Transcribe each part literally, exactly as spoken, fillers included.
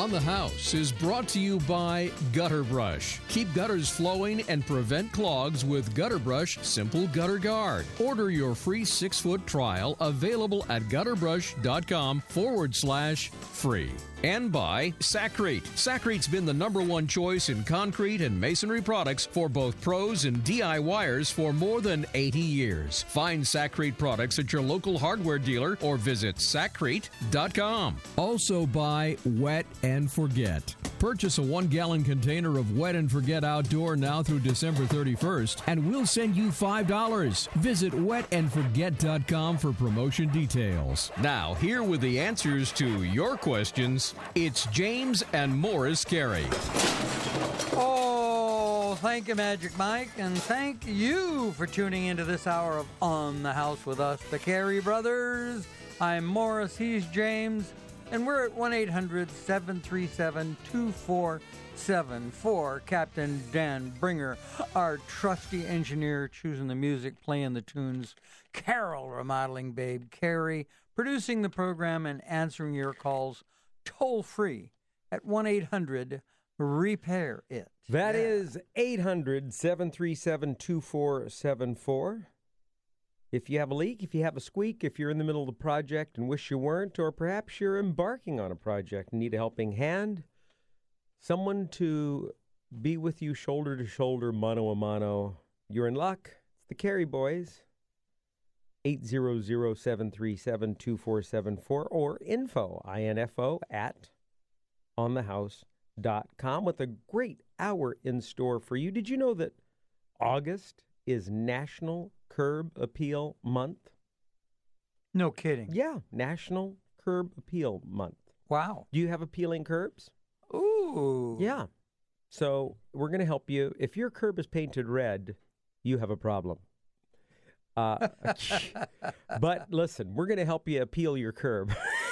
On the House is brought to you by Gutter Brush. Keep gutters flowing and prevent clogs with Gutter Brush Simple Gutter Guard. Order your free six-foot trial available at gutterbrush.com forward slash free. And by Sacrete. Sacrete's been the number one choice in concrete and masonry products for both pros and DIYers for more than eighty years. Find Sacrete products at your local hardware dealer or visit sacrete dot com. Also by Wet and Forget. Purchase a one-gallon container of Wet and Forget Outdoor now through December thirty-first, and we'll send you five dollars. Visit wet and forget dot com for promotion details. Now, here with the answers to your questions, it's James and Morris Carey. Oh, thank you, Magic Mike, and thank you for tuning into this hour of On the House with us, the Carey Brothers. I'm Morris, he's James, and we're at one eight hundred seven three seven two four seven four. Captain Dan Bringer, our trusty engineer, choosing the music, playing the tunes. Carol, remodeling babe. Carey, producing the program and answering your calls toll-free at one eight hundred repair it. That yeah. is eight hundred seven three seven two four seven four. If you have a leak, if you have a squeak, if you're in the middle of the project and wish you weren't, or perhaps you're embarking on a project and need a helping hand, someone to be with you shoulder to shoulder, mano a mano, you're in luck. It's the Carey Boys. eight hundred seven three seven two four seven four or info, I N F O, at on the house dot com with a great hour in store for you. Did you know that August is National Curb Appeal Month? No kidding. Yeah, National Curb Appeal Month. Wow. Do you have appealing curbs? Ooh. Yeah. So we're going to help you. If your curb is painted red, you have a problem. Uh, but listen, we're going to help you appeal your curb.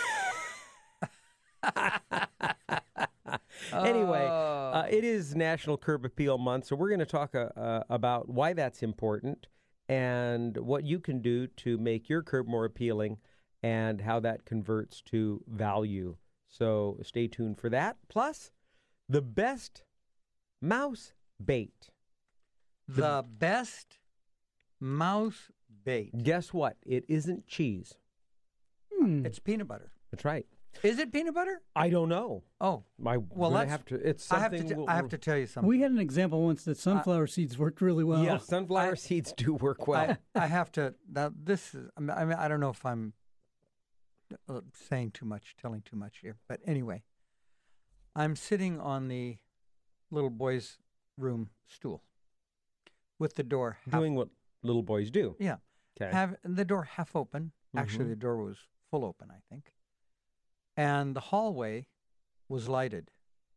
Anyway, uh, it is National Curb Appeal Month, so we're going to talk uh, uh, about why that's important and what you can do to make your curb more appealing and how that converts to value. So stay tuned for that. Plus, the best mouse bait. The, the best mouse bait. Guess what? It isn't cheese. Hmm. It's peanut butter. That's right. Is it peanut butter? I don't know. Oh, I well, let's have to. It's something. I have to, t- we'll, I have to tell you something. We had an example once that sunflower uh, seeds worked really well. Yeah, sunflower I, seeds do work well. I, I have to. Now, this is. I mean, I don't know if I'm uh, saying too much, telling too much here, but anyway, I'm sitting on the little boy's room stool with the door half, doing what little boys do. Yeah. Okay. Have the door half open. Mm-hmm. Actually, the door was full open, I think. And the hallway was lighted.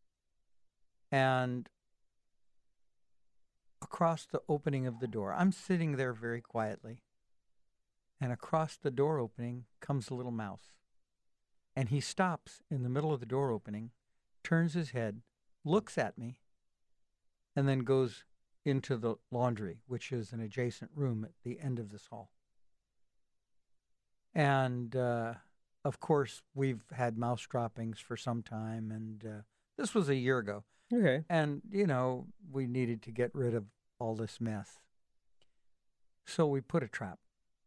And across the opening of the door, I'm sitting there very quietly. And across the door opening comes a little mouse. And he stops in the middle of the door opening, turns his head, looks at me, and then goes into the laundry, which is an adjacent room at the end of this hall. And, uh, of course, we've had mouse droppings for some time, and uh, this was a year ago. Okay. And, you know, we needed to get rid of all this mess. So we put a trap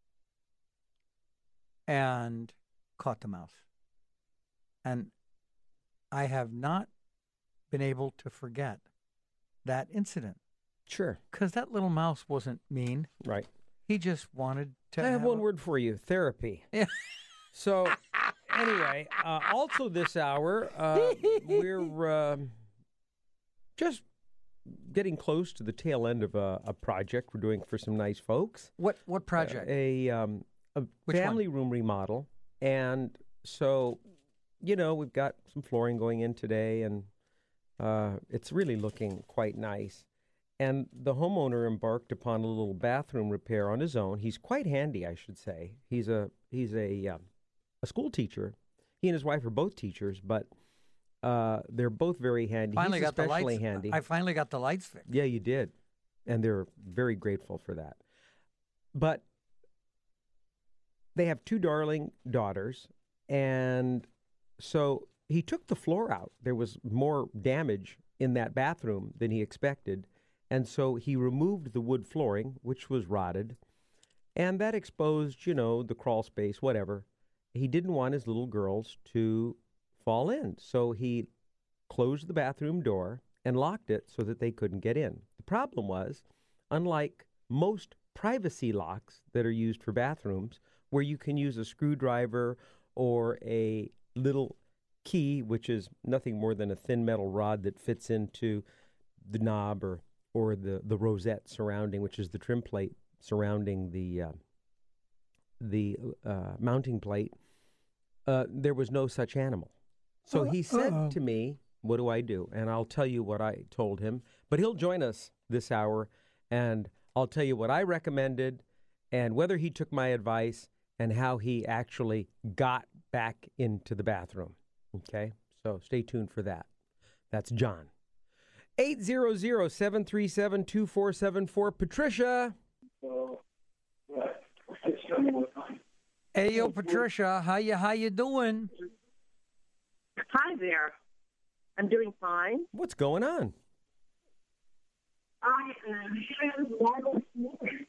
and caught the mouse. And I have not been able to forget that incident. Sure. Because that little mouse wasn't mean. Right. He just wanted to I have, have one a... word for you, therapy. Yeah. So, anyway, uh, also this hour, uh, we're uh, just getting close to the tail end of a, a project we're doing for some nice folks. What what project? Uh, a um, a Which family one? room remodel. And so, you know, we've got some flooring going in today, and uh, it's really looking quite nice. And the homeowner embarked upon a little bathroom repair on his own. He's quite handy, I should say. He's a he's a um, a school teacher. He and his wife are both teachers, but uh, they're both very handy. Finally He's got the especially lights. handy. I finally got the lights fixed. Yeah, you did, and they're very grateful for that. But they have two darling daughters, and so he took the floor out. There was more damage in that bathroom than he expected. And so he removed the wood flooring, which was rotted, and that exposed, you know, the crawl space, whatever. He didn't want his little girls to fall in. So he closed the bathroom door and locked it so that they couldn't get in. The problem was, unlike most privacy locks that are used for bathrooms, where you can use a screwdriver or a little key, which is nothing more than a thin metal rod that fits into the knob or or the, the rosette surrounding, which is the trim plate surrounding the uh, the uh, mounting plate, uh, there was no such animal. So he said Uh-oh. to me, what do I do? And I'll tell you what I told him. But he'll join us this hour, and I'll tell you what I recommended and whether he took my advice and how he actually got back into the bathroom. Okay? So stay tuned for that. That's John. eight hundred, seven three seven, two four seven four. Patricia. Hey, yo, Patricia. How you, how you doing? Hi there. I'm doing fine. What's going on? I am marble flooring.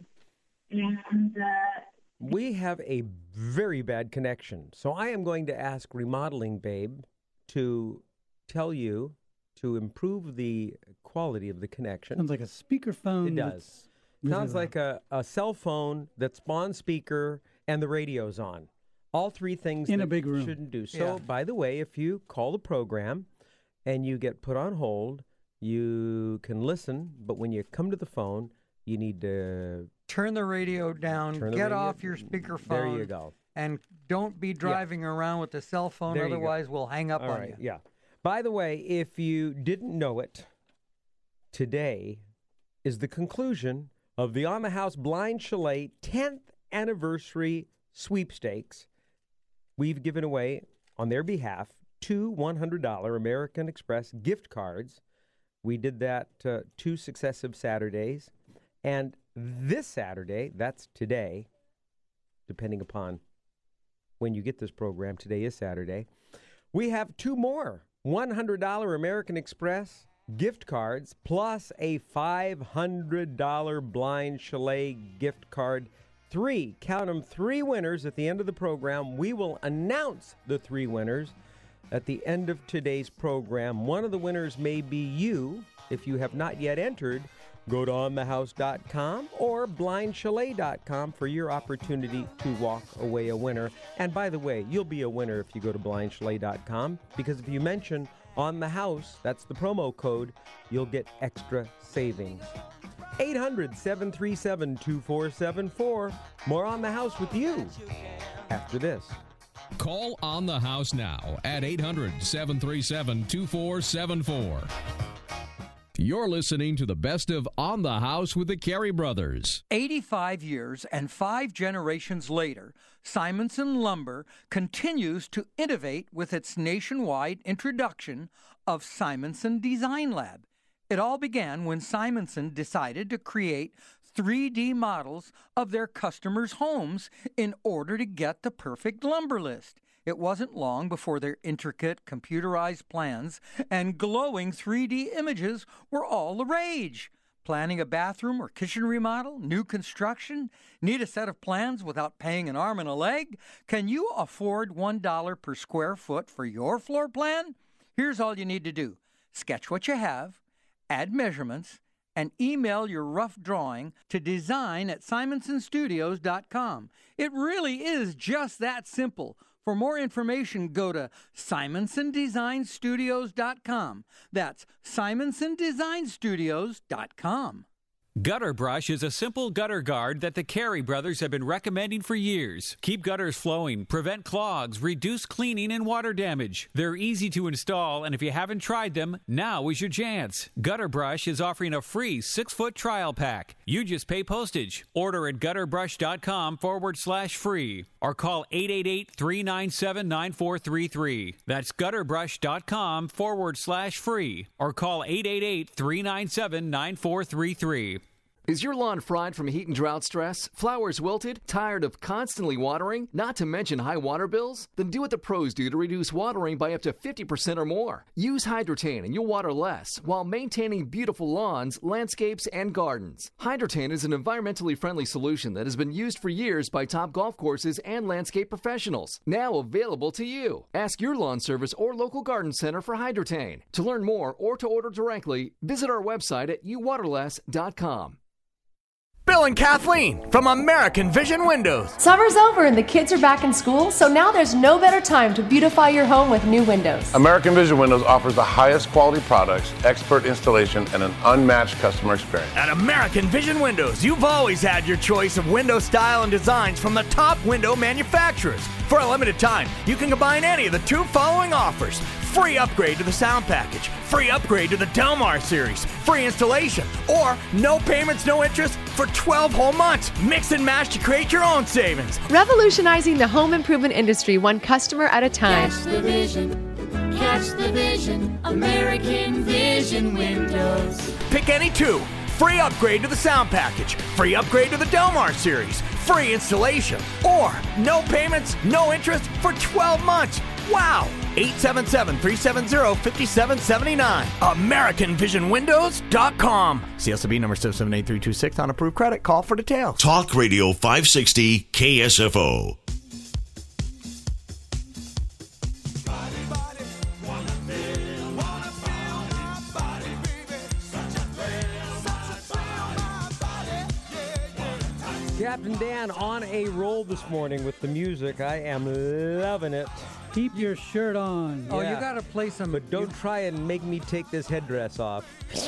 And, uh... We have a very bad connection. So I am going to ask Remodeling Babe to tell you to improve the quality of the connection. Sounds like a speakerphone. It does. Really Sounds loud. like a, a cell phone that's on speaker and the radio's on. All three things in that a big room. Shouldn't do. So, Yeah. by the way, if you call the program and you get put on hold, you can listen, but when you come to the phone, you need to Turn the radio down, turn the get radio- off your speakerphone. There you go. And don't be driving around with the cell phone, There you go. otherwise we'll hang up All on right, you. yeah. By the way, if you didn't know it, today is the conclusion of the On the House Blind Chalet tenth anniversary sweepstakes. We've given away, on their behalf, two one hundred dollars American Express gift cards. We did that uh, two successive Saturdays. And this Saturday, that's today, depending upon when you get this program, today is Saturday, we have two more one hundred dollars American Express gift cards plus a five hundred dollars Blind Chalet gift card. Three, count them, three winners at the end of the program. We will announce the three winners at the end of today's program. One of the winners may be you. If you have not yet entered, go to on the house dot com or blind chalet dot com for your opportunity to walk away a winner. And by the way, you'll be a winner if you go to blind chalet dot com, because if you mention On the House, that's the promo code, you'll get extra savings. eight hundred, seven three seven, two four seven four. More On the House with you after this. Call On the House now at eight hundred, seven three seven, two four seven four. You're listening to the best of On the House with the Carey Brothers. eighty-five years and five generations later, Simonson Lumber continues to innovate with its nationwide introduction of Simonson Design Lab. It all began when Simonson decided to create three D models of their customers' homes in order to get the perfect lumber list. It wasn't long before their intricate computerized plans and glowing three D images were all the rage. Planning a bathroom or kitchen remodel, new construction, need a set of plans without paying an arm and a leg? Can you afford one dollar per square foot for your floor plan? Here's all you need to do. Sketch what you have, add measurements, and email your rough drawing to design at simonson studios dot com. It really is just that simple. For more information, go to simonson design studios dot com. That's simonson design studios dot com. Gutter Brush is a simple gutter guard that the Carey brothers have been recommending for years. Keep gutters flowing, prevent clogs, reduce cleaning and water damage. They're easy to install, and if you haven't tried them, now is your chance. Gutter Brush is offering a free six-foot trial pack. You just pay postage. Order at gutterbrush.com forward slash free or call eight eight eight, three nine seven, nine four three three. That's gutterbrush.com forward slash free or call eight eight eight, three nine seven, nine four three three. Is your lawn fried from heat and drought stress? Flowers wilted? Tired of constantly watering? Not to mention high water bills? Then do what the pros do to reduce watering by up to fifty percent or more. Use Hydrotain and you'll water less while maintaining beautiful lawns, landscapes, and gardens. Hydrotain is an environmentally friendly solution that has been used for years by top golf courses and landscape professionals. Now available to you. Ask your lawn service or local garden center for Hydrotain. To learn more or to order directly, visit our website at you water less dot com. Bill and Kathleen from American Vision Windows. Summer's over and the kids are back in school, so now there's no better time to beautify your home with new windows. American Vision Windows offers the highest quality products, expert installation, and an unmatched customer experience. At American Vision Windows, you've always had your choice of window style and designs from the top window manufacturers. For a limited time, you can combine any of the two following offers. Free upgrade to the sound package, free upgrade to the Delmar series, free installation, or no payments, no interest for twelve whole months. Mix and match to create your own savings. Revolutionizing the home improvement industry one customer at a time. Catch the vision, catch the vision, American Vision Windows. Pick any two. Free upgrade to the sound package, free upgrade to the Delmar series, free installation, or no payments, no interest for twelve months. Wow! eight seven seven, three seven zero, five seven seven nine. American Vision Windows dot com. C S L B number seven seven eight three two six on approved credit. Call for details. Talk Radio five sixty K S F O. Captain Dan on a roll this morning with the music. I am loving it. Keep your shirt on. Oh, Yeah. you got to play some. But don't you, try and make me take this headdress off.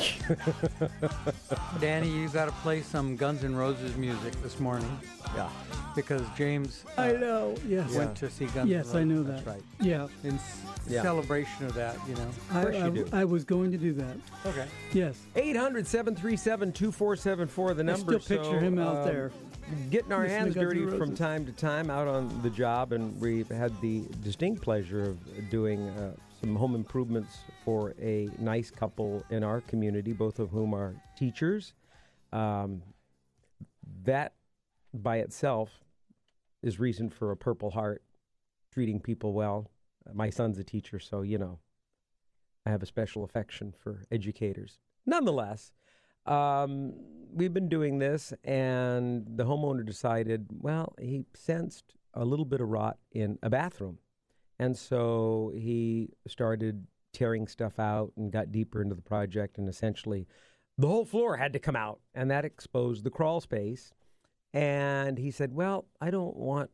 Danny, you got to play some Guns N' Roses music this morning. Yeah. Because James uh, I know. Yes. went Yeah. to see Guns Yes, N' Roses. I know That's that. right. Yeah. In s- Yeah. celebration of that, you know. I, course you I- do. I was going to do that. Okay. Yes. eight hundred, seven three seven, two four seven four, the I number. still picture so, him out um, there. Getting our Listening hands to Guns N' dirty from Roses. time to time out on the job, and we've had the distinct pleasure of doing uh, some home improvements for a nice couple in our community, both of whom are teachers. Um, that by itself is reason for a Purple Heart, treating people well. My son's a teacher, so, you know, I have a special affection for educators. Nonetheless, um, we've been doing this, and the homeowner decided, well, he sensed a little bit of rot in a bathroom. And so he started tearing stuff out and got deeper into the project, and essentially the whole floor had to come out, and that exposed the crawl space. And he said, well, I don't want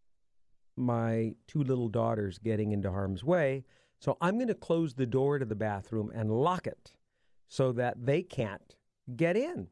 my two little daughters getting into harm's way, so I'm going to close the door to the bathroom and lock it so that they can't get in.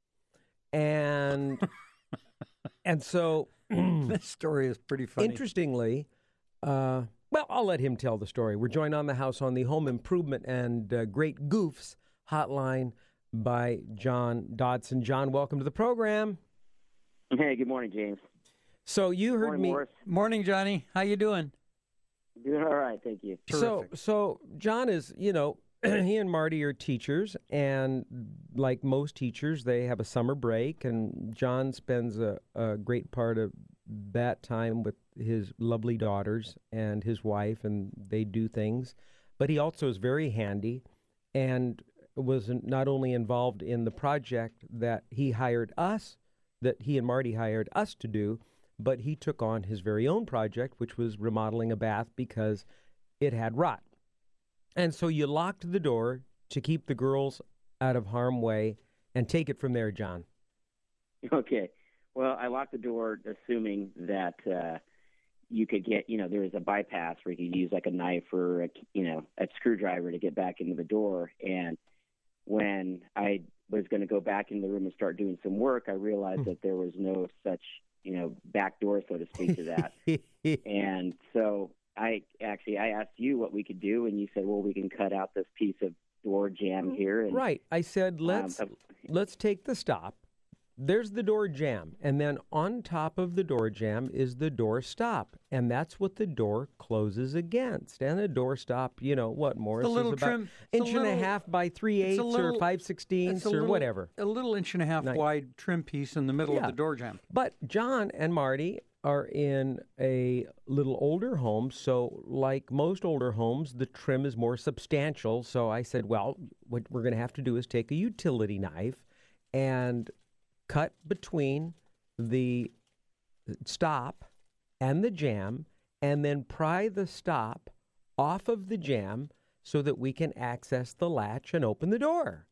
And and so This story is pretty funny. interestingly, uh, well, I'll let him tell the story. We're joined on the house on the Home Improvement and uh, Great Goofs hotline by John Dodson. John, welcome to the program. Hey, good morning, James. So you heard morning, me. Morris. Morning, Johnny. How you doing? Doing all right, thank you. So, Terrific. so John is, you know, he and Marty are teachers, and like most teachers, they have a summer break, and John spends a, a great part of that time with his lovely daughters and his wife, and they do things. But he also is very handy and was not only involved in the project that he hired us, that he and Marty hired us to do, but he took on his very own project, which was remodeling a bath because it had rot. And so you locked the door to keep the girls out of harm's way, and take it from there, John. Okay. Well, I locked the door assuming that uh, you could get, you know, there was a bypass where you could use like a knife or, a, you know, a screwdriver to get back into the door. And when I was going to go back in the room and start doing some work, I realized that there was no such, you know, back door, so to speak, to that. And so I actually, I asked you what we could do, and you said, well, we can cut out this piece of door jamb here. And, Right. I said, let's um, let's take the stop, there's the door jamb, and then on top of the door jamb is the door stop, and that's what the door closes against. And the door stop, you know, what, Morris, The little is about trim- inch it's a and a little- half by three it's a eighths little- or five sixteenths It's a or little- whatever. A little inch and a half Nice. wide trim piece in the middle Yeah. of the door jamb. But John and Marty are in a little older home, so like most older homes, the trim is more substantial. So I said, well, what we're going to have to do is take a utility knife and cut between the stop and the jamb, and then pry the stop off of the jamb so that we can access the latch and open the door.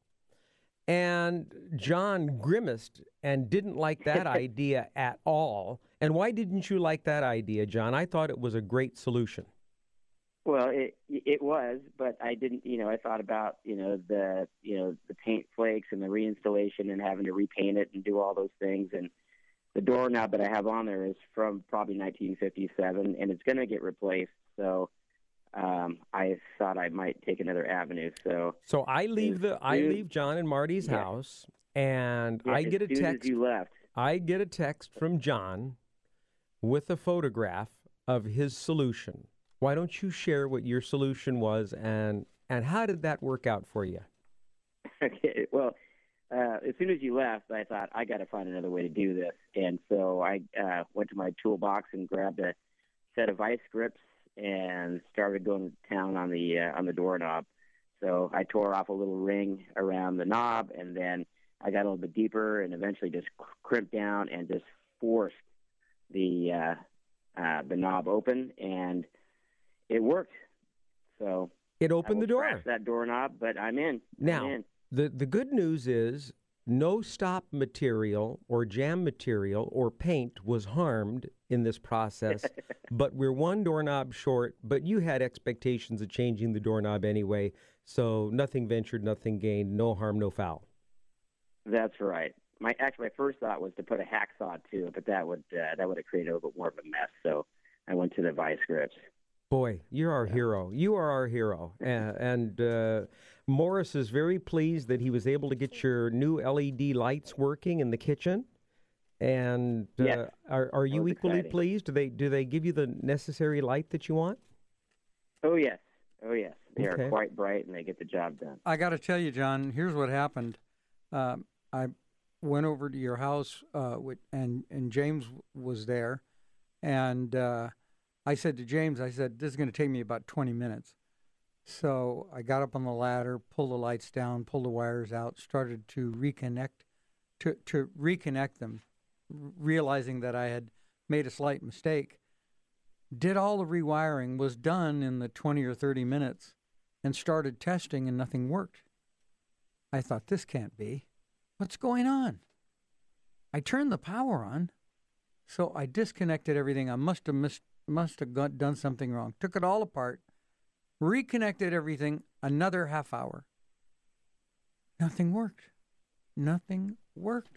And John grimaced and didn't like that idea at all. And why didn't you like that idea, John? I thought it was a great solution. Well, it it was, but I didn't. You know, I thought about you know the you know the paint flakes and the reinstallation and having to repaint it and do all those things. And the doorknob that I have on there is from probably nineteen fifty-seven, and it's going to get replaced. So um, I thought I might take another avenue. So So I leave the I soon- leave John and Marty's Yeah. house, and Yeah, I as get a soon as text. you left. I get a text from John with a photograph of his solution. Why don't you share what your solution was, and and how did that work out for you? Okay. Well, uh, as soon as you left, I thought I got to find another way to do this, and so I uh, went to my toolbox and grabbed a set of vice grips and started going to town on the uh, on the doorknob. So I tore off a little ring around the knob, and then I got a little bit deeper, and eventually just crimped down and just forced the uh, uh, the knob open, and it worked. So It opened I will the door. scratch that doorknob, but I'm in. Now, I'm in. the the good news is no stop material or jam material or paint was harmed in this process, but we're one doorknob short, but you had expectations of changing the doorknob anyway, so nothing ventured, nothing gained, no harm, no foul. That's right. My actually, my first thought was to put a hacksaw to it, but that would uh, that would have created a little bit more of a mess. So I went to the vice grips. Boy, you're our hero. You are our hero. and and uh, Morris is very pleased that he was able to get your new L E D lights working in the kitchen. And uh, Yes. are, are you was equally exciting. pleased? Do they do they give you the necessary light that you want? Oh yes, oh yes, they Okay. are quite bright and they get the job done. I got to tell you, John, here's what happened. Um, I went over to your house, uh, with, and and James was there, and uh, I said to James, I said, this is going to take me about twenty minutes. So I got up on the ladder, pulled the lights down, pulled the wires out, started to reconnect, to to reconnect them, r- realizing that I had made a slight mistake. Did all the rewiring, was done in the twenty or thirty minutes, and started testing, and nothing worked. I thought, this can't be. What's going on? I turned the power on, so I disconnected everything. I must have missed, must have got, done something wrong. Took it all apart, reconnected everything, another half hour. Nothing worked. Nothing worked.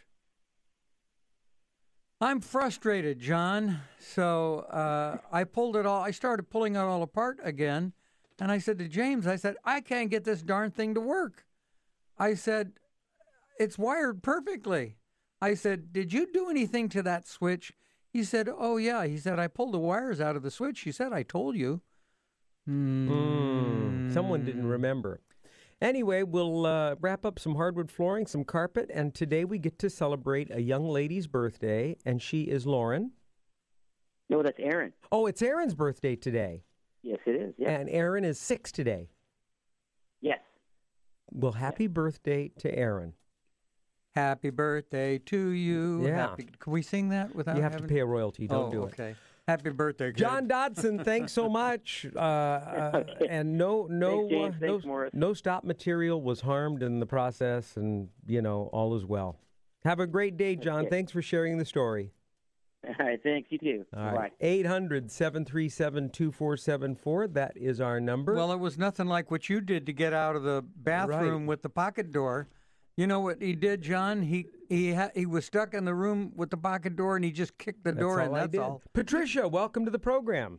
I'm frustrated, John. So uh, I pulled it all. I started pulling it all apart again. And I said to James, I said, I can't get this darn thing to work. I said, it's wired perfectly. I said, did you do anything to that switch? He said, oh, yeah. He said, I pulled the wires out of the switch. He said, I told you. Mm. Mm, someone didn't remember. Anyway, we'll uh, wrap up some hardwood flooring, some carpet, and today we get to celebrate a young lady's birthday, and she is Lauren. No, that's Aaron. Oh, it's Aaron's birthday today. Yes, it is. Yes. And Aaron is six today. Yes. Well, happy birthday to Aaron. Happy birthday to you. Yeah. Happy, can we sing that without You have having... to pay a royalty. Don't oh, do it. okay. Happy birthday, kid. John Dodson, thanks so much. Uh, uh, and no, no, Thanks, James. uh, Thanks, no, Morris. no stop material was harmed in the process, and you know all is well. Have a great day, John. Okay. Thanks for sharing the story. All right. Thanks. You too. All Bye. right, eight hundred, seven three seven, two four seven four. That is our number. Well, it was nothing like what you did to get out of the bathroom Right. with the pocket door. You know what he did, John? He he ha- he was stuck in the room with the pocket door, and he just kicked the That's door all in. I That's did. all. Patricia, welcome to the program.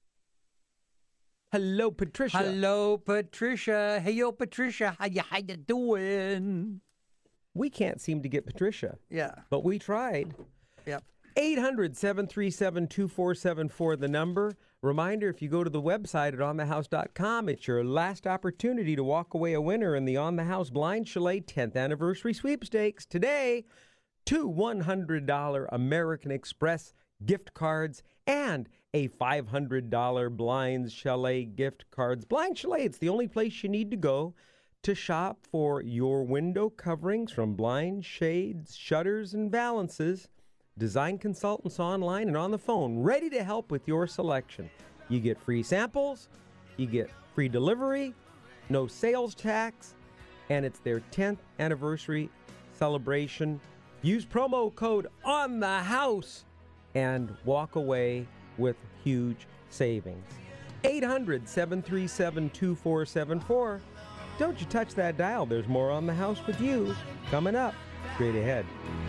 Hello, Patricia. Hello, Patricia. Hey, yo, Patricia. How you how you doing? we can't seem to get Patricia. Yeah. But we tried. Yep. eight hundred, seven three seven, two four seven four, the number. Reminder, if you go to the website at on the house dot com, it's your last opportunity to walk away a winner in the On the House Blind Chalet tenth Anniversary Sweepstakes. Today, two one hundred dollars American Express gift cards and a five hundred dollars Blind Chalet gift cards. Blind Chalet, it's the only place you need to go to shop for your window coverings from blinds, shades, shutters, and valances. Design consultants online and on the phone, ready to help with your selection. You get free samples, you get free delivery, no sales tax, and it's their tenth anniversary celebration. Use promo code on the house and walk away with huge savings. eight hundred, seven three seven, two four seven four. Don't you touch that dial. There's more On the House with you coming up straight ahead.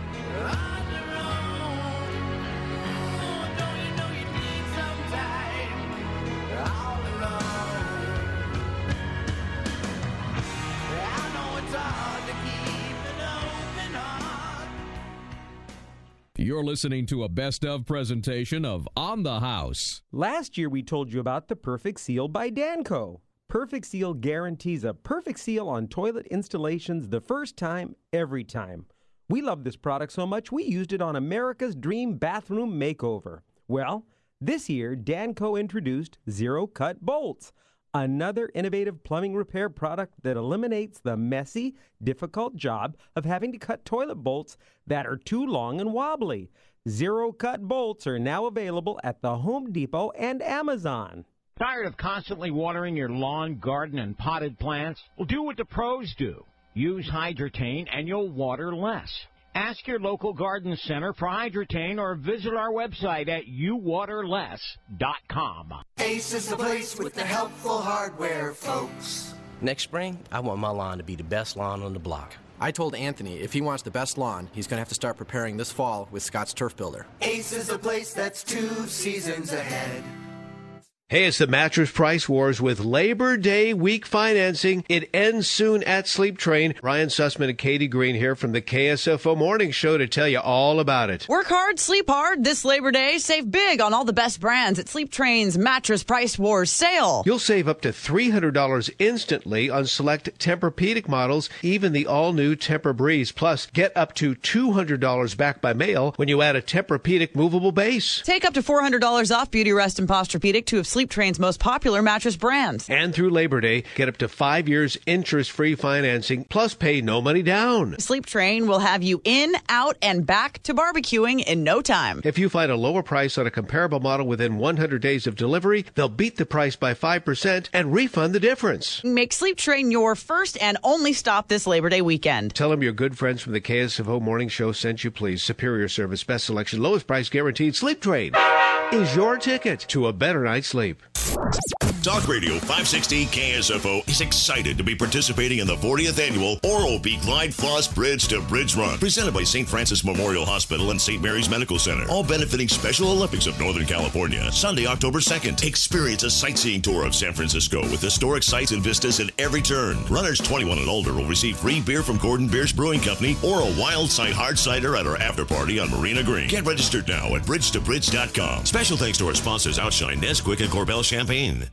You're listening to a best of presentation of On the House. Last year we told you about the Perfect Seal by Danco. Perfect Seal guarantees a perfect seal on toilet installations the first time, every time. We love this product so much we used it on America's Dream Bathroom Makeover. Well, this year Danco introduced Zero Cut Bolts, another innovative plumbing repair product that eliminates the messy, difficult job of having to cut toilet bolts that are too long and wobbly. Zero Cut Bolts are now available at the Home Depot and Amazon. Tired of constantly watering your lawn, garden, and potted plants? Well, do what the pros do. Use Hydrotain and you'll water less. Ask your local garden center for Hydrotain or visit our website at you water less dot com. Ace is the place with the helpful hardware, folks. Next spring, I want my lawn to be the best lawn on the block. I told Anthony if he wants the best lawn, he's going to have to start preparing this fall with Scott's Turf Builder. Ace is the place that's two seasons ahead. Hey, it's the Mattress Price Wars with Labor Day week financing. It ends soon at Sleep Train. Ryan Sussman and Katie Green here from the K S F O Morning Show to tell you all about it. Work hard, sleep hard this Labor Day. Save big on all the best brands at Sleep Train's Mattress Price Wars sale. You'll save up to three hundred dollars instantly on select Tempur-Pedic models, even the all-new Tempur-Breeze. Plus, get up to two hundred dollars back by mail when you add a Tempur-Pedic movable base. Take up to four hundred dollars off Beauty Rest and Posturepedic, two of Sleep Train's most popular mattress brands. And through Labor Day, get up to five years interest-free financing, plus pay no money down. Sleep Train will have you in, out, and back to barbecuing in no time. If you find a lower price on a comparable model within one hundred days of delivery, they'll beat the price by five percent and refund the difference. Make Sleep Train your first and only stop this Labor Day weekend. Tell them your good friends from the K S F O Morning Show sent you, please. Superior service, best selection, lowest price guaranteed. Sleep Train is your ticket to a better night's sleep. Talk Radio five sixty K S F O is excited to be participating in the fortieth annual Oral-B Glide Floss Bridge to Bridge Run, presented by Saint Francis Memorial Hospital and Saint Mary's Medical Center, all benefiting Special Olympics of Northern California. Sunday, October second. Experience a sightseeing tour of San Francisco with historic sights and vistas at every turn. Runners twenty-one and older will receive free beer from Gordon Bierce Brewing Company or a Wild Side hard cider at our after party on Marina Green. Get registered now at bridge to bridge dot com. Special thanks to our sponsors Outshine, Nesquik, and Corbel Champagne.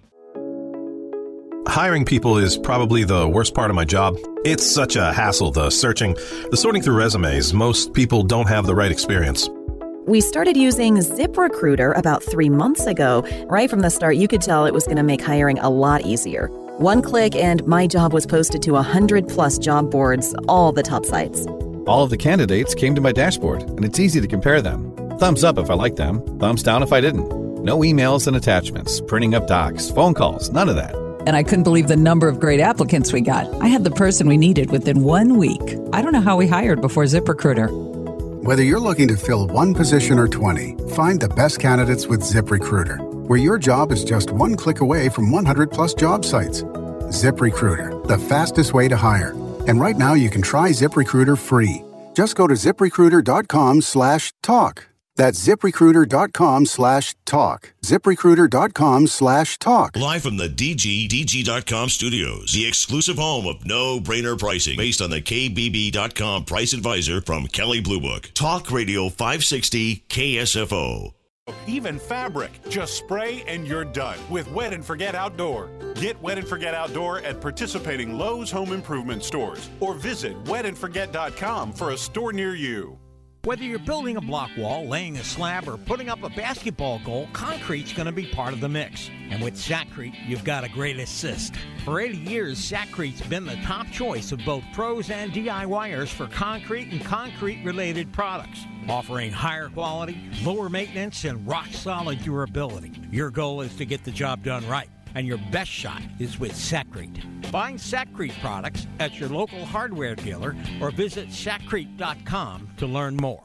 Hiring people is probably the worst part of my job. It's such a hassle, the searching, the sorting through resumes. Most people don't have the right experience. We started using ZipRecruiter about three months ago. Right from the start, you could tell it was going to make hiring a lot easier. One click and my job was posted to one hundred plus job boards, all the top sites. All of the candidates came to my dashboard, and it's easy to compare them. Thumbs up if I liked them, thumbs down if I didn't. No emails and attachments, printing up docs, phone calls, none of that. And I couldn't believe the number of great applicants we got. I had the person we needed within one week. I don't know how we hired before ZipRecruiter. Whether you're looking to fill one position or twenty, find the best candidates with ZipRecruiter, where your job is just one click away from one hundred plus job sites. ZipRecruiter, the fastest way to hire. And right now you can try ZipRecruiter free. Just go to ZipRecruiter.com slash talk. That's ZipRecruiter.com slash talk. ZipRecruiter.com slash talk. Live from the D G D G dot com studios, the exclusive home of no-brainer pricing based on the K B B dot com price advisor from Kelley Blue Book. Talk Radio five sixty K S F O. Even fabric. Just spray and you're done with Wet and Forget Outdoor. Get Wet and Forget Outdoor at participating Lowe's Home Improvement stores or visit wet and forget dot com for a store near you. Whether you're building a block wall, laying a slab, or putting up a basketball goal, concrete's going to be part of the mix. And with Sakrete, you've got a great assist. For eighty years, Sakrete's been the top choice of both pros and DIYers for concrete and concrete-related products, offering higher quality, lower maintenance, and rock-solid durability. Your goal is to get the job done right, and your best shot is with Sakrete. Find Sakrete products at your local hardware dealer or visit sakrete dot com to learn more.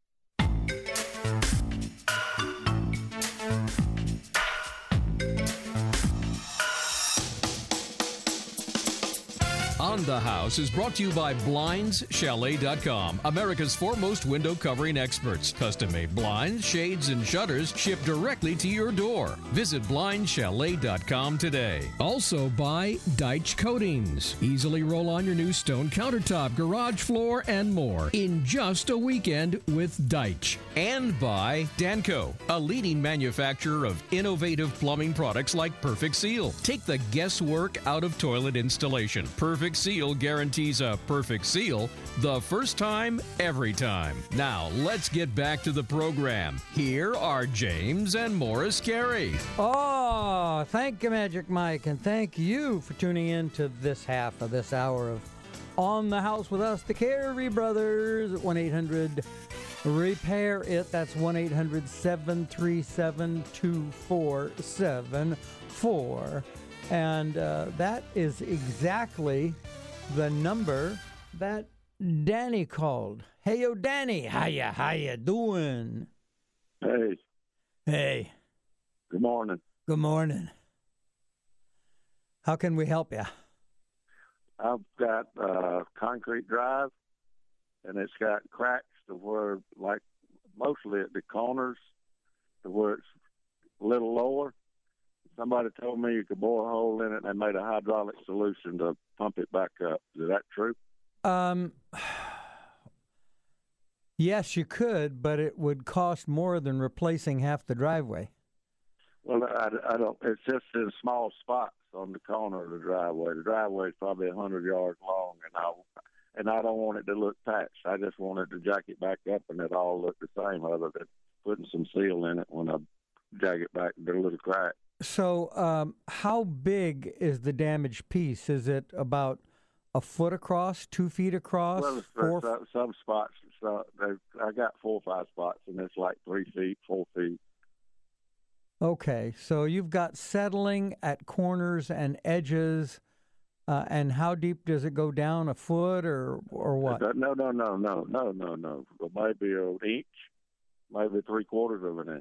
On the House is brought to you by Blinds Chalet dot com, America's foremost window covering experts. Custom-made blinds, shades, and shutters shipped directly to your door. Visit Blinds Chalet dot com today. Also by Deitch Coatings. Easily roll on your new stone countertop, garage floor, and more in just a weekend with Deitch. And by Danco, a leading manufacturer of innovative plumbing products like Perfect Seal. Take the guesswork out of toilet installation. Perfect Seal guarantees a perfect seal the first time, every time. Now, let's get back to the program. Here are James and Morris Carey. Oh, thank you, Magic Mike, and thank you for tuning in to this half of this hour of On the House with us, the Carey Brothers, at one eight hundred repair it. That's one eight hundred seven three seven two four seven four. And uh, that is exactly the number that Danny called. Hey, yo, Danny, how ya, how ya doing? Hey. Hey. Good morning. Good morning. How can we help you? I've got a concrete drive, and it's got cracks to where, like, mostly at the corners, to where it's a little lower. Somebody told me you could bore a hole in it, and they made a hydraulic solution to pump it back up. Is that true? Um, yes, you could, but it would cost more than replacing half the driveway. Well, I, I don't. It's just in small spots on the corner of the driveway. The driveway is probably a hundred yards long, and I and I don't want it to look patched. I just want it to jack it back up, and it all look the same, other than putting some seal in it when I jack it back. There's a little crack. So, um, how big is the damaged piece? Is it about a foot across, two feet across? Well, four some, some spots. So I got four or five spots, and it's like three feet, four feet. Okay, so you've got settling at corners and edges, uh, and how deep does it go down? A foot or or what? No, no, no, no, no, no, no. Maybe an inch, maybe three quarters of an inch.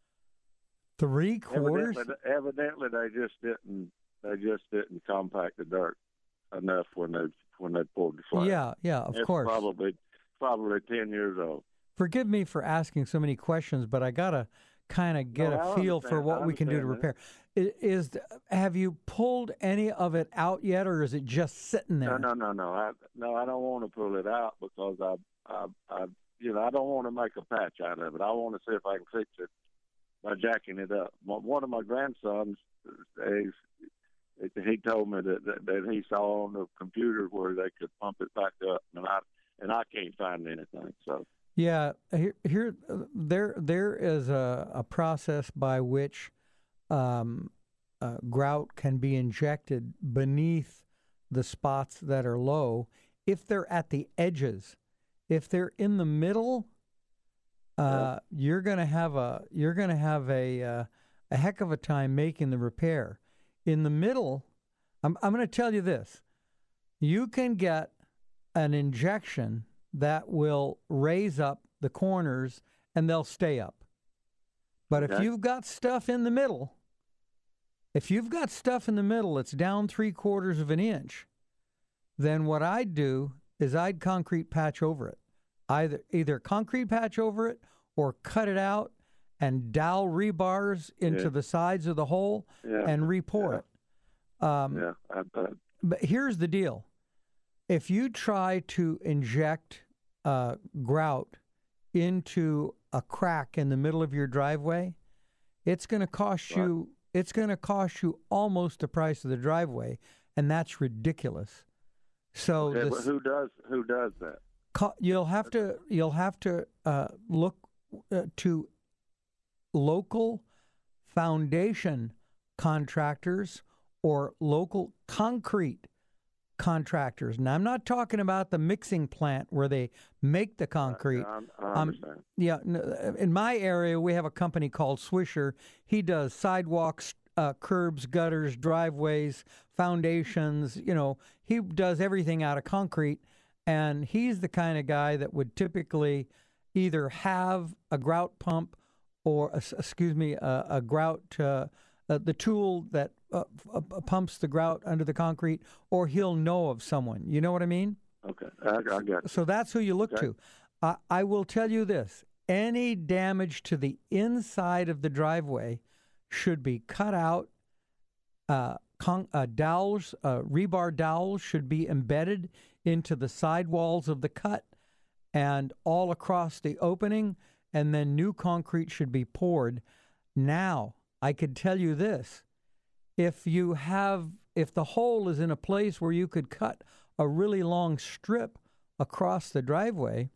Three quarters? Evidently, evidently, they just didn't. They just didn't compact the dirt enough when they when they poured the slab. Yeah, yeah, of it's course. Probably, probably ten years old. Forgive me for asking so many questions, but I gotta kind of get No, a I feel for understand. what I we can do to understand repair. Is, is have you pulled any of it out yet, or is it just sitting there? No, no, no, no. I, no, I don't want to pull it out because I, I, I, you know, I don't want to make a patch out of it. I want to see if I can fix it by jacking it up. One of my grandsons, he's, he told me that, that that he saw on the computer where they could pump it back up, and I and I can't find anything. So yeah, here, here there there is a, a process by which um, uh, grout can be injected beneath the spots that are low if they're at the edges. If they're in the middle, uh, yeah. you're gonna have a you're gonna have a uh, a heck of a time making the repair. In the middle, I'm I'm going to tell you this: you can get an injection that will raise up the corners and they'll stay up. But okay. if you've got stuff in the middle, if you've got stuff in the middle that's down three quarters of an inch, then what I'd do is I'd concrete patch over it. Either either concrete patch over it or cut it out and dowel rebars into Yeah. the sides of the hole Yeah. and re-pour Yeah. it. Um, Yeah, I bet. But here's the deal. If you try to inject uh, grout into a crack in the middle of your driveway, it's going to cost Right. you it's going to cost you almost the price of the driveway, and that's ridiculous. So Okay, the but who does who does that? co- you'll have to you'll have to uh, look uh, to local foundation contractors or local concrete contractors. Now, I'm not talking about the mixing plant where they make the concrete. Yeah, I, I Um, understand. yeah, n- in my area, we have a company called Swisher. He does sidewalks, uh, curbs, gutters, driveways, foundations. You know, he does everything out of concrete, and he's the kind of guy that would typically either have a grout pump or, a, excuse me, a, a grout, uh, uh, the tool that uh, uh, pumps the grout under the concrete, or he'll know of someone. You know what I mean? Okay, I, I got you. So that's who you look Okay. to. I, I will tell you this. Any damage to the inside of the driveway should be cut out. Uh, con- uh, dowels, uh, rebar dowels should be embedded into the side walls of the cut and all across the opening, and then new concrete should be poured. Now, I could tell you this. If you have, if the hole is in a place where you could cut a really long strip across the driveway,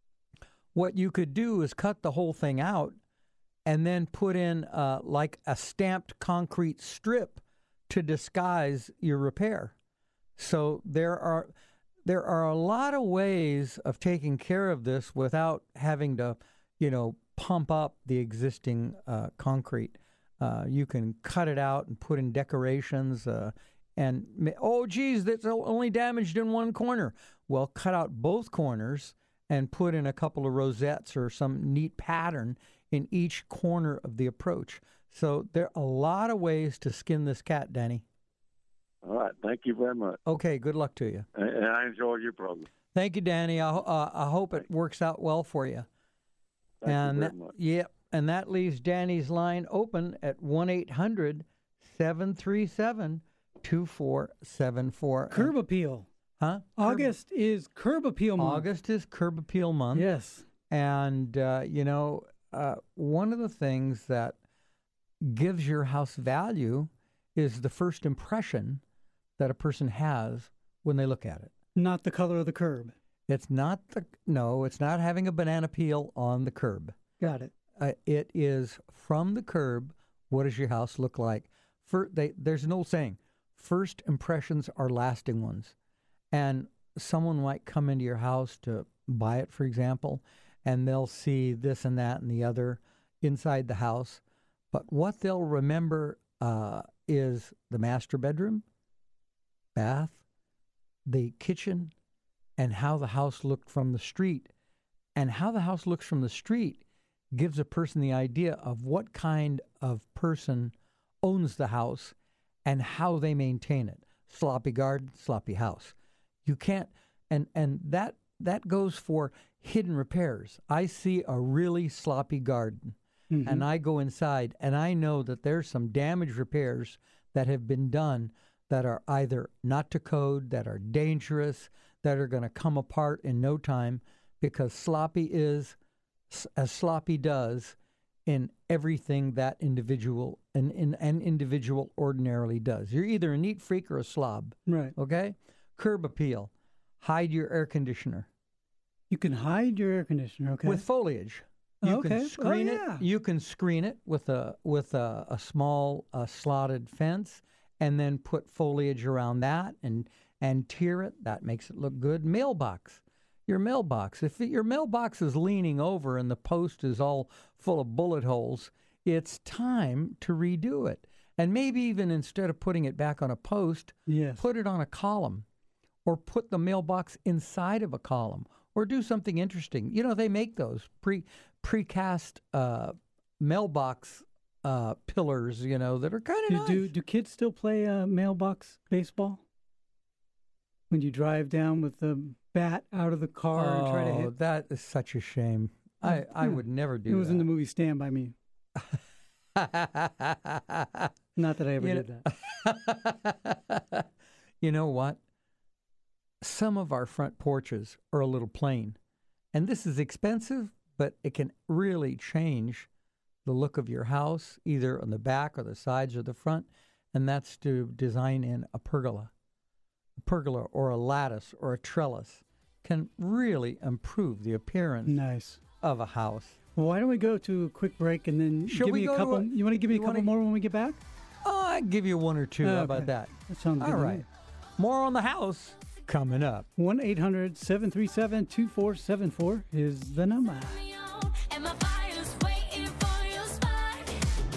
what you could do is cut the whole thing out and then put in uh, like a stamped concrete strip to disguise your repair. So there are there are a lot of ways of taking care of this without having to, you know, pump up the existing uh, concrete. Uh, you can cut it out and put in decorations. Uh, and oh, geez, that's only damaged in one corner. Well, cut out both corners and put in a couple of rosettes or some neat pattern in each corner of the approach. So there are a lot of ways to skin this cat, Danny. All right, thank you very much. Okay, good luck to you. And, and I enjoyed your program. Thank you, Danny. I, ho- uh, I hope it works out well for you. Thank and you very that, much. Yep, and that leaves Danny's line open at one eight hundred seven three seven two four seven four. Curb appeal. Huh? August is curb appeal month. August is curb appeal month. Yes. And, uh, you know, uh, one of the things that gives your house value is the first impression that a person has when they look at it. Not the color of the curb. It's not the, no, it's not having a banana peel on the curb. Got it. Uh, it is from the curb, what does your house look like? For, they, there's an old saying, first impressions are lasting ones. And someone might come into your house to buy it, for example, and they'll see this and that and the other inside the house. But what they'll remember uh, is the master bedroom, bath, the kitchen, and how the house looked from the street. And how the house looks from the street gives a person the idea of what kind of person owns the house and how they maintain it. Sloppy garden, sloppy house. You can't, and, and that that goes for hidden repairs. I see a really sloppy garden, mm-hmm. and I go inside, and I know that there's some damage repairs that have been done that are either not to code, that are dangerous, that are going to come apart in no time, because sloppy is as sloppy does in everything that individual an, in, an individual ordinarily does. You're either a neat freak or a slob. Right. Okay? Curb appeal. Hide your air conditioner. You can hide your air conditioner, okay? With foliage. You okay. can screen oh, it. yeah. You can screen it with a with a, a small uh, slotted fence, and then put foliage around that and and tier it. That makes it look good. Mailbox. Your mailbox. If it, your mailbox is leaning over and the post is all full of bullet holes, it's time to redo it. And maybe even instead of putting it back on a post, yes. put it on a column, or put the mailbox inside of a column, or do something interesting. You know, they make those pre precast uh, mailbox uh, pillars. You know, that are kind of do, nice. do do kids still play uh, mailbox baseball? When you drive down with the bat out of the car oh, and try to hit. that is such a shame. I, I Yeah. would never do It was that. in the movie Stand By Me. Not that I ever You did know- that. You know what? Some of our front porches are a little plain. And this is expensive, but it can really change the look of your house, either on the back or the sides or the front. And that's to design in a pergola. A pergola or a lattice or a trellis can really improve the appearance nice. of a house. Well, why don't we go to a quick break and then Shall give we me a go to couple? a- you want to give me a you couple wanna- more when we get back? Oh, I can give you one or two. How Okay. about that? That sounds good. All to right. me. More on the house coming up. one eight hundred seven three seven two four seven four is the number. And my fire's waiting for your spark.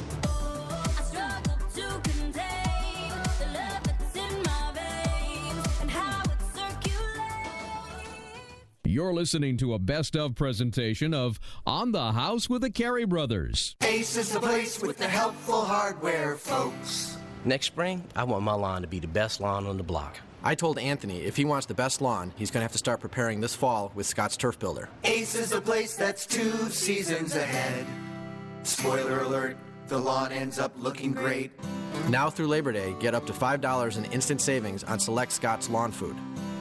I struggle to contain the love that's in my veins and how it circulates. You're listening to a best of presentation of On the House with the Carey Brothers. Ace is the place with the helpful hardware, folks. Next spring, I want my lawn to be the best lawn on the block. I told Anthony if he wants the best lawn, he's going to have to start preparing this fall with Scott's Turf Builder. Ace is the place that's two seasons ahead. Spoiler alert, the lawn ends up looking great. Now through Labor Day, get up to five dollars in instant savings on select Scott's lawn food.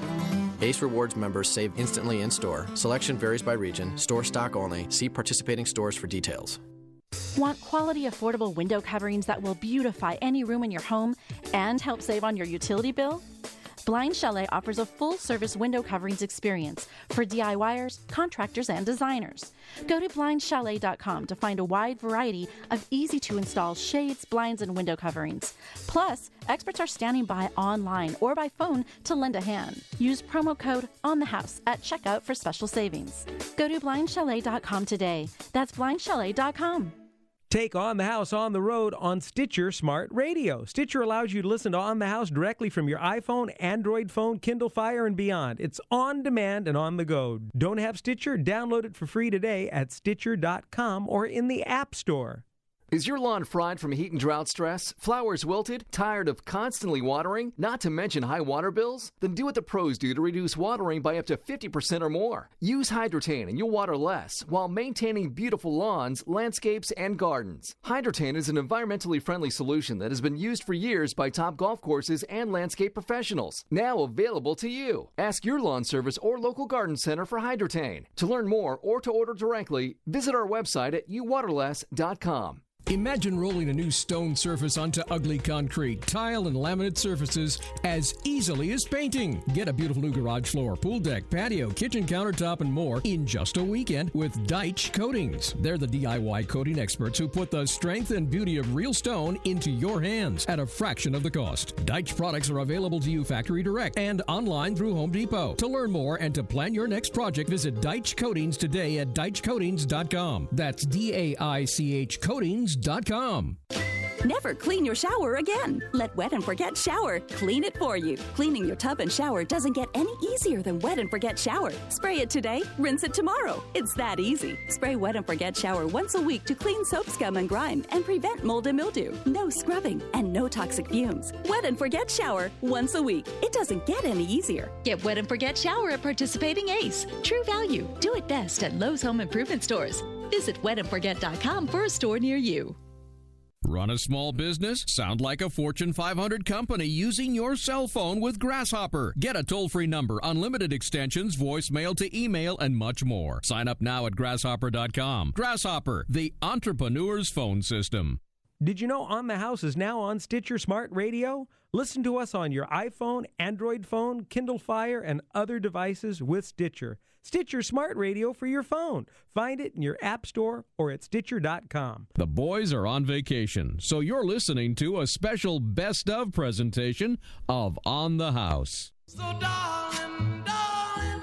Ace Rewards members save instantly in store. Selection varies by region. Store stock only. See participating stores for details. Want quality, affordable window coverings that will beautify any room in your home and help save on your utility bill? Blind Chalet offers a full-service window coverings experience for DIYers, contractors, and designers. Go to blind chalet dot com to find a wide variety of easy-to-install shades, blinds, and window coverings. Plus, experts are standing by online or by phone to lend a hand. Use promo code ONTHEHOUSE at checkout for special savings. Go to blind chalet dot com today. That's blind chalet dot com. Take On the House on the road on Stitcher Smart Radio. Stitcher allows you to listen to On the House directly from your iPhone, Android phone, Kindle Fire, and beyond. It's on demand and on the go. Don't have Stitcher? Download it for free today at Stitcher dot com or in the App Store. Is your lawn fried from heat and drought stress? Flowers wilted? Tired of constantly watering? Not to mention high water bills? Then do what the pros do to reduce watering by up to fifty percent or more. Use Hydrotain and you'll water less while maintaining beautiful lawns, landscapes, and gardens. Hydrotain is an environmentally friendly solution that has been used for years by top golf courses and landscape professionals. Now available to you. Ask your lawn service or local garden center for Hydrotain. To learn more or to order directly, visit our website at you water less dot com. Imagine rolling a new stone surface onto ugly concrete, tile, and laminate surfaces as easily as painting. Get a beautiful new garage floor, pool deck, patio, kitchen countertop, and more in just a weekend with Deitch Coatings. They're the D I Y coating experts who put the strength and beauty of real stone into your hands at a fraction of the cost. Deitch products are available to you factory direct and online through Home Depot. To learn more and to plan your next project, visit Deitch Coatings today at deitch coatings dot com. That's D A I C H coatings dot com. Never clean your shower again. Let Wet and Forget Shower clean it for you. Cleaning your tub and shower doesn't get any easier than Wet and Forget Shower. Spray it today, rinse it tomorrow. It's that easy. Spray Wet and Forget Shower once a week to clean soap scum and grime and prevent mold and mildew. No scrubbing and no toxic fumes. Wet and Forget Shower once a week. It doesn't get any easier. Get Wet and Forget Shower at participating Ace. True value. Do it best at Lowe's Home Improvement Stores. Visit wet and forget dot com for a store near you. Run a small business? Sound like a Fortune five hundred company using your cell phone with Grasshopper. Get a toll-free number, unlimited extensions, voicemail to email, and much more. Sign up now at grasshopper dot com. Grasshopper, the entrepreneur's phone system. Did you know On the House is now on Stitcher Smart Radio? Listen to us on your iPhone, Android phone, Kindle Fire, and other devices with Stitcher. Stitcher Smart Radio for your phone. Find it in your App Store or at Stitcher dot com. The boys are on vacation, so you're listening to a special best of presentation of On the House. So darling, darling,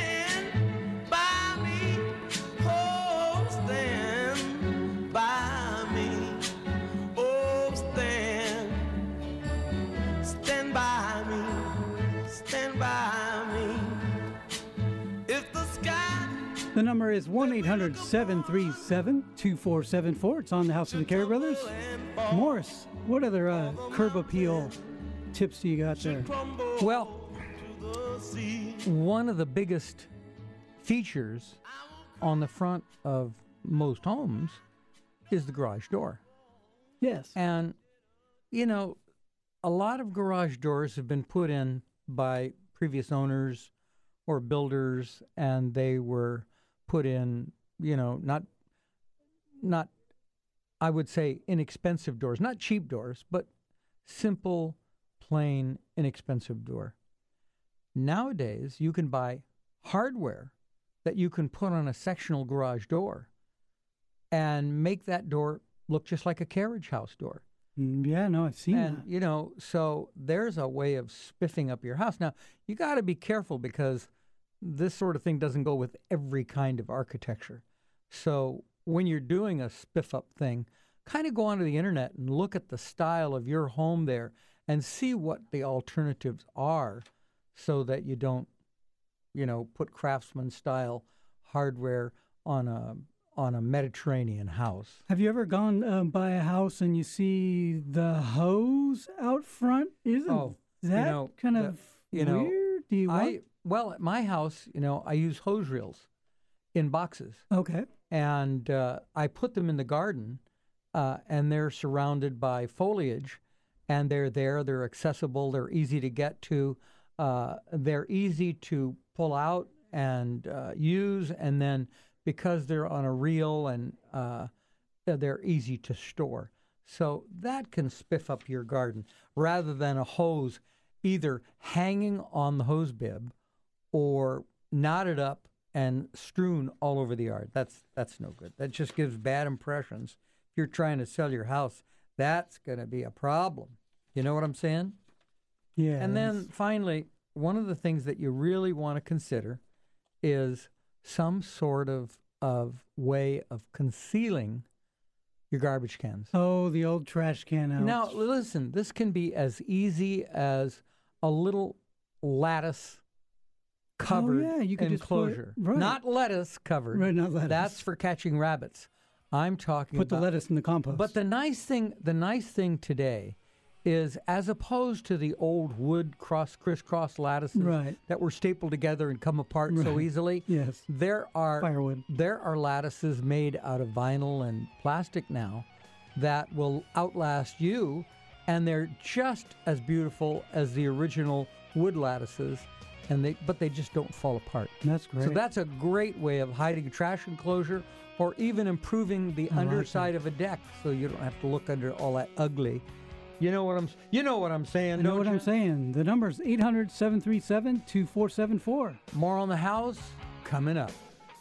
stand by me. Oh, stand by me. Oh, stand. Stand by me. Stand by me. If the sky... The number is one eight hundred seven three seven two four seven four. It's On the House of the Carey Brothers. Morris, what other uh, curb appeal tips do you got there? Well, one of the biggest features on the front of most homes is the garage door. Yes. And, you know, a lot of garage doors have been put in by previous owners or builders, and they were put in, you know, not, not, I would say, inexpensive doors, not cheap doors, but simple, plain, inexpensive door. Nowadays, you can buy hardware that you can put on a sectional garage door and make that door look just like a carriage house door. Mm, Yeah, no, I've seen And, that. you know, so there's a way of spiffing up your house. Now, you got to be careful because this sort of thing doesn't go with every kind of architecture. So when you're doing a spiff up thing, kind of go onto the internet and look at the style of your home there and see what the alternatives are so that you don't, you know, put craftsman style hardware on a on a Mediterranean house. Have you ever gone um, by a house and you see the hose out front? Isn't Oh, you that know, kind the- of you know, weird? Do you I want? well at my house, you know, I use hose reels in boxes. Okay. And uh, I put them in the garden, uh, and they're surrounded by foliage, and they're there. They're accessible. They're easy to get to. Uh, they're easy to pull out and uh, use, and then because they're on a reel and uh, they're easy to store. So that can spiff up your garden rather than a hose either hanging on the hose bib or knotted up and strewn all over the yard. That's that's no good. That just gives bad impressions. If you're trying to sell your house, that's going to be a problem. You know what I'm saying? Yeah. And then finally, one of the things that you really want to consider is some sort of of way of concealing your garbage cans. Oh, the old trash can out. Now, listen, this can be as easy as a little lattice covered Oh, yeah, you could just put- enclosure. right. Not lettuce covered. Right, not lettuce. That's for catching rabbits. I'm talking Put the about lettuce in the compost. But the nice thing, the nice thing today is, as opposed to the old wood cross crisscross lattices Right. that were stapled together and come apart so Right. easily. Yes. There are Firewood. There are lattices made out of vinyl and plastic now that will outlast you, and they're just as beautiful as the original wood lattices, and they but they just don't fall apart. That's great. So that's a great way of hiding a trash enclosure, or even improving the I like underside of a deck, so you don't have to look under all that ugly. You know what I'm. You know what I'm saying. I know don't what you? I'm saying. The number's eight hundred, seven three seven, two four seven four. More on the house coming up.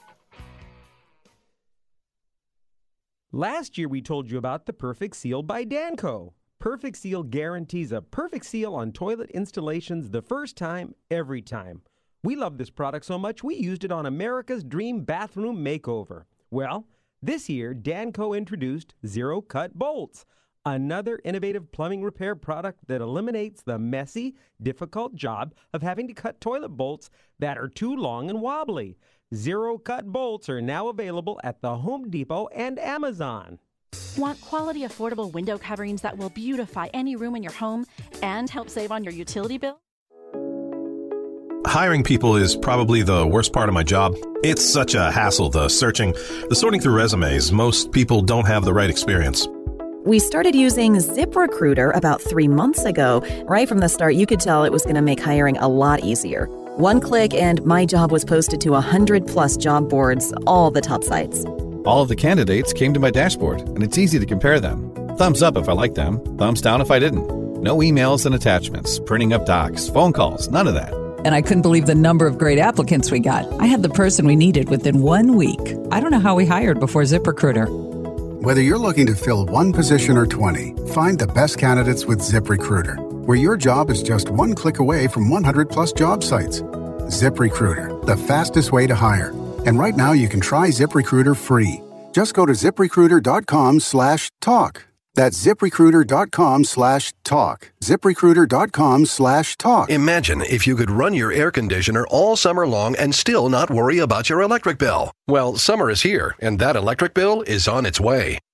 Last year, we told you about the Perfect Seal by Danco. Perfect Seal guarantees a perfect seal on toilet installations the first time, every time. We love this product so much, we used it on America's Dream Bathroom Makeover. Well, this year, Danco introduced Zero Cut Bolts, another innovative plumbing repair product that eliminates the messy, difficult job of having to cut toilet bolts that are too long and wobbly. Zero Cut Bolts are now available at the Home Depot and Amazon. Want quality, affordable window coverings that will beautify any room in your home and help save on your utility bill? Hiring people is probably the worst part of my job. It's such a hassle, the searching, the sorting through resumes. Most people don't have the right experience. We started using ZipRecruiter about three months ago. Right from the start, you could tell it was going to make hiring a lot easier. One click and my job was posted to one hundred plus job boards, all the top sites. All of the candidates came to my dashboard, and it's easy to compare them. Thumbs up if I like them, thumbs down if I didn't. No emails and attachments, printing up docs, phone calls, none of that. And I couldn't believe the number of great applicants we got. I had the person we needed within one week. I don't know how we hired before ZipRecruiter. Whether you're looking to fill one position or twenty, find the best candidates with ZipRecruiter, where your job is just one click away from one hundred plus job sites. ZipRecruiter, the fastest way to hire. And right now you can try ZipRecruiter free. Just go to ZipRecruiter.com slash talk. That's ZipRecruiter.com slash talk. ZipRecruiter.com slash talk. Imagine if you could run your air conditioner all summer long and still not worry about your electric bill. Well, summer is here, and that electric bill is on its way.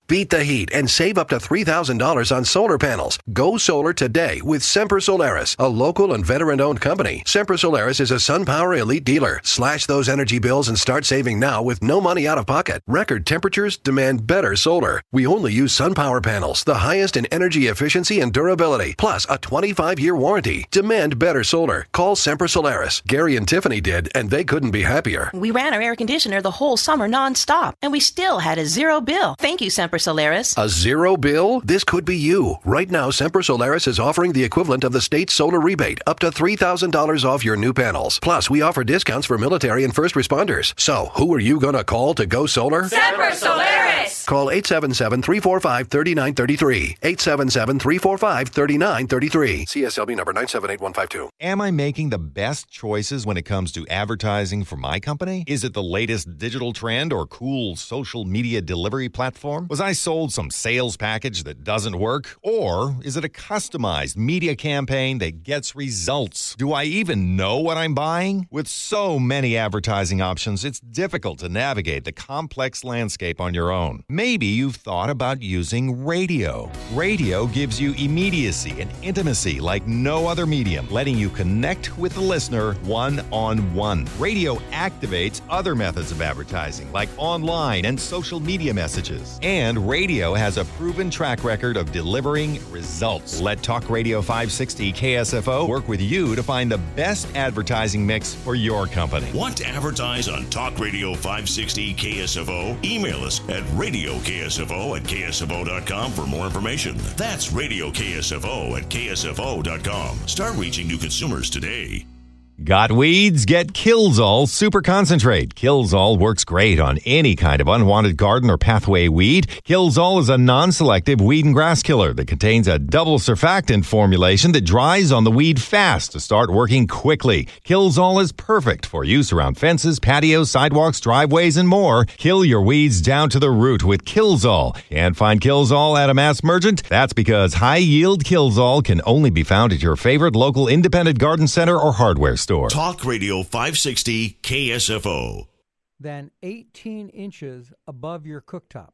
Beat the heat and save up to three thousand dollars on solar panels. Go solar today with Semper Solaris, a local and veteran-owned company. Semper Solaris is a SunPower Elite dealer. Slash those energy bills and start saving now with no money out of pocket. Record temperatures demand better solar. We only use SunPower panels, the highest in energy efficiency and durability, plus a twenty-five year warranty. Demand better solar. Call Semper Solaris. Gary and Tiffany did, and they couldn't be happier. We ran our air conditioner the whole summer nonstop, and we still had a zero bill. Thank you, Semper Solaris. A zero bill? This could be you. Right now, Semper Solaris is offering the equivalent of the state's solar rebate, up to three thousand dollars off your new panels. Plus, we offer discounts for military and first responders. So, who are you going to call to go solar? Semper Solaris! Call eight seven seven, three four five, three nine three three. eight seven seven, three four five, three nine three three. C S L B number nine seven eight one five two. Am I making the best choices when it comes to advertising for my company? Is it the latest digital trend or cool social media delivery platform? Was I sold some sales package that doesn't work? Or is it a customized media campaign that gets results? Do I even know what I'm buying? With so many advertising options, it's difficult to navigate the complex landscape on your own. Maybe you've thought about using radio. Radio gives you immediacy and intimacy like no other medium, letting you connect with the listener one-on-one. Radio activates other methods of advertising like online and social media messages. And radio has a proven track record of delivering results. Let Talk Radio five sixty K S F O work with you to find the best advertising mix for your company. Want to advertise on Talk Radio five sixty K S F O? Email us at radio K S F O at K S F O dot com for more information. That's radio K S F O at K S F O dot com. Start reaching new consumers today. Got weeds? Get Killzall Super Concentrate. Killzall works great on any kind of unwanted garden or pathway weed. Killzall is a non-selective weed and grass killer that contains a double surfactant formulation that dries on the weed fast to start working quickly. Killzall is perfect for use around fences, patios, sidewalks, driveways, and more. Kill your weeds down to the root with Killzall. Can't find Killzall at a mass merchant? That's because high-yield Killzall can only be found at your favorite local independent garden center or hardware store. Talk Radio five sixty K S F O. Than eighteen inches above your cooktop.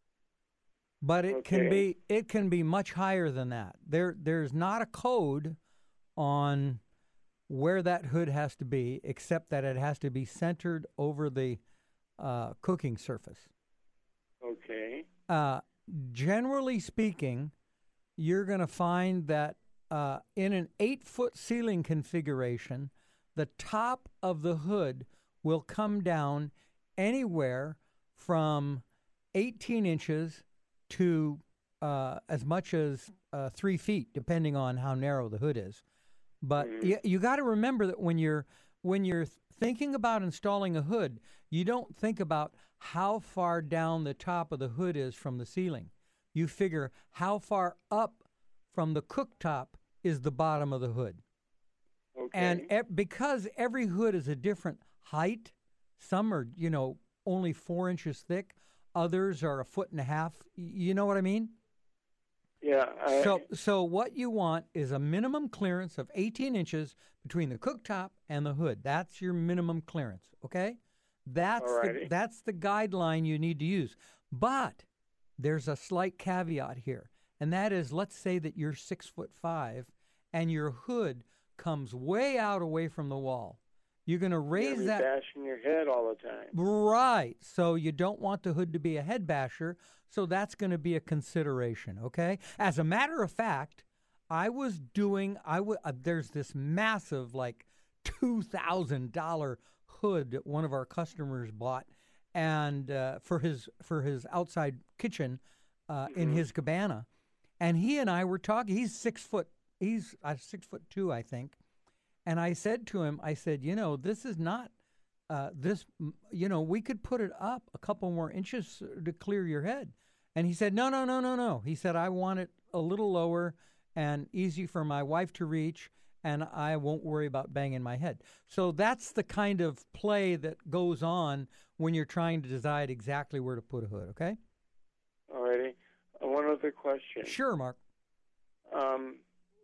But it can Okay. be it can be much higher than that. There there's not a code on where that hood has to be, except that it has to be centered over the uh, cooking surface. Okay. Uh, generally speaking, you're going to find that uh, in an eight-foot ceiling configuration, the top of the hood will come down anywhere from eighteen inches to uh, as much as uh, three feet, depending on how narrow the hood is. But Mhm. you, you got to remember that when you're when you're thinking about installing a hood, you don't think about how far down the top of the hood is from the ceiling. You figure how far up from the cooktop is the bottom of the hood. Okay. And e- because every hood is a different height, some are, you know, only four inches thick, others are a foot and a half. Y- You know what I mean? Yeah. I, So, so what you want is a minimum clearance of eighteen inches between the cooktop and the hood. That's your minimum clearance, okay? That's the, Alrighty. that's the guideline you need to use. But there's a slight caveat here, and that is, let's say that you're six foot five and your hood comes way out away from the wall. You're going to raise you're that. bashing your head all the time. Right. So you don't want the hood to be a head basher. So that's going to be a consideration. Okay. As a matter of fact, I was doing, I w- uh, there's this massive, like two thousand dollars hood that one of our customers bought and uh, for his, for his outside kitchen uh, in his cabana. And he and I were talking, he's six foot, he's uh, six foot two, I think. And I said to him, I said, you know, this is not, uh, this, m- you know, we could put it up a couple more inches to clear your head. And he said, no, no, no, no, no. He said, I want it a little lower and easy for my wife to reach, and I won't worry about banging my head. So that's the kind of play that goes on when you're trying to decide exactly where to put a hood, okay? Alrighty. Uh, one other question. Sure, Mark. Um,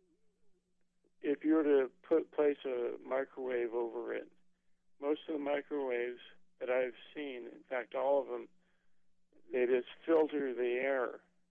if you were to put place a microwave over it, most of the microwaves that I've seen, in fact, all of them, they just filter the air.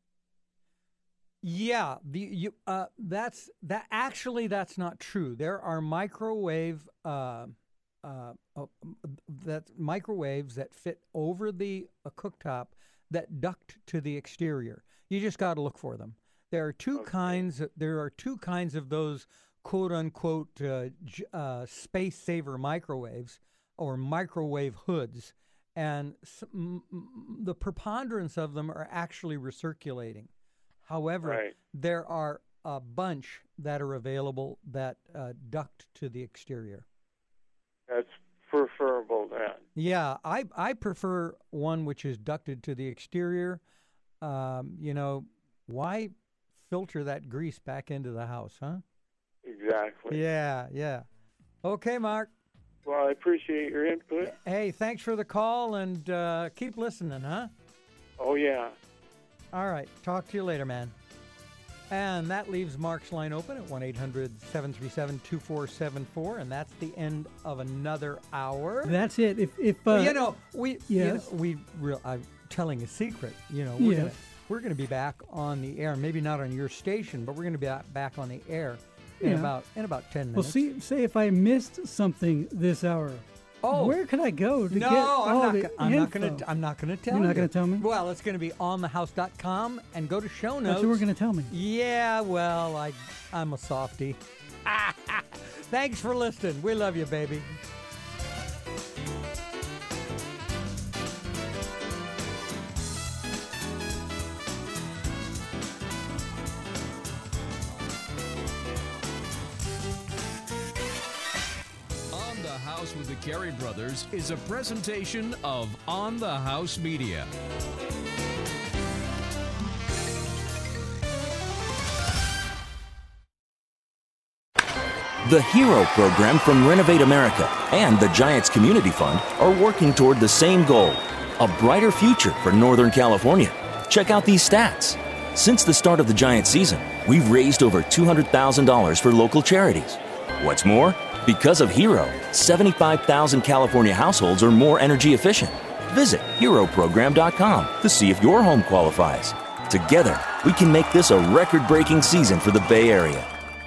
Yeah, the you uh that's that actually that's not true. There are microwave uh uh uh, that microwaves that fit over the uh, cooktop that duct to the exterior. You just got to look for them. There are two okay. kinds there are two kinds of those quote unquote uh, j- uh space saver microwaves or microwave hoods, and m- m- the preponderance of them are actually recirculating. However, right. there are a bunch that are available that uh, duct to the exterior. That's preferable then. Yeah, I I prefer one which is ducted to the exterior. Um, you know, why filter that grease back into the house, huh? Exactly. Yeah, yeah. Okay, Mark. Well, I appreciate your input. Hey, thanks for the call, and uh, keep listening, huh? Oh, yeah. All right. Talk to you later, man. And that leaves Mark's line open at one eight hundred seven three seven two four seven four, and that's the end of another hour. That's it. If if uh, well, you know we yes. you know, we real I'm telling a secret. You know we're yes. gonna we're gonna be back on the air. Maybe not on your station, but we're gonna be back on the air in Yeah. about in about ten minutes. Well, see, say if I missed something this hour, Oh, where could I go to no, get I'm all not. the go- I'm not going info? to. I'm not going to tell You're you. not going to tell me? Well, it's going to be on the house dot com and go to show notes. That's what we're going to tell me. Yeah, well, I, I'm a softie. Thanks for listening. We love you, baby. On the House with the Carey Brothers is a presentation of On the House Media. The HERO program from Renovate America and the Giants Community Fund are working toward the same goal, a brighter future for Northern California. Check out these stats. Since the start of the Giants season, we've raised over two hundred thousand dollars for local charities. What's more, because of HERO, seventy-five thousand California households are more energy efficient. Visit hero program dot com to see if your home qualifies. Together, we can make this a record-breaking season for the Bay Area.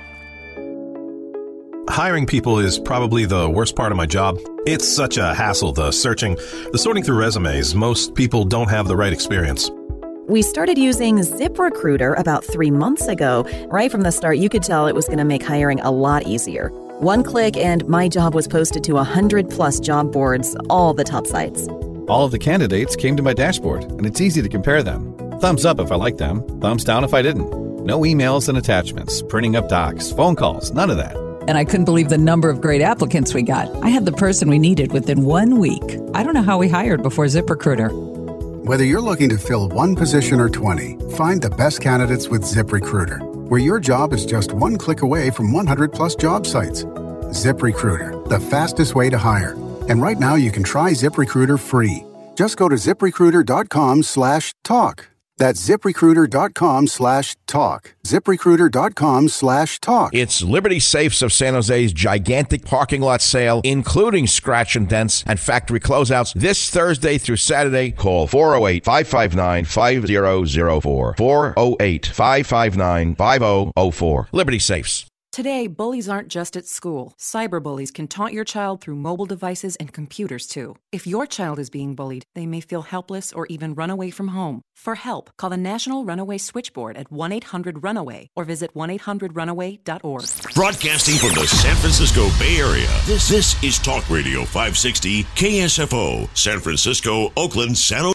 Hiring people is probably the worst part of my job. It's such a hassle, the searching, the sorting through resumes. Most people don't have the right experience. We started using ZipRecruiter about three months ago. Right from the start, you could tell it was going to make hiring a lot easier. One click and my job was posted to one hundred plus job boards, all the top sites. All of the candidates came to my dashboard, and it's easy to compare them. Thumbs up if I like them, thumbs down if I didn't. No emails and attachments, printing up docs, phone calls, none of that. And I couldn't believe the number of great applicants we got. I had the person we needed within one week. I don't know how we hired before ZipRecruiter. Whether you're looking to fill one position or twenty, find the best candidates with ZipRecruiter, where your job is just one click away from one hundred plus job sites. ZipRecruiter, the fastest way to hire. And right now you can try ZipRecruiter free. Just go to ZipRecruiter.com slash talk. That's ZipRecruiter.com slash talk. ZipRecruiter.com slash talk. It's Liberty Safes of San Jose's gigantic parking lot sale, including scratch and dents and factory closeouts, this Thursday through Saturday. Call four oh eight, five five nine, five oh oh four. four oh eight, five five nine, five oh oh four. Liberty Safes. Today, bullies aren't just at school. Cyberbullies can taunt your child through mobile devices and computers, too. If your child is being bullied, they may feel helpless or even run away from home. For help, call the National Runaway Switchboard at one eight hundred runaway or visit one eight hundred runaway dot org. Broadcasting from the San Francisco Bay Area, this, this is Talk Radio five sixty K S F O, San Francisco, Oakland, San Jose.